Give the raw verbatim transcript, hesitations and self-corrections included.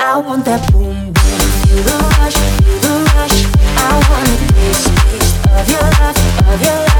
I want that boom boom. Feel the rush, feel the rush. I want a taste, taste of your love, of your love.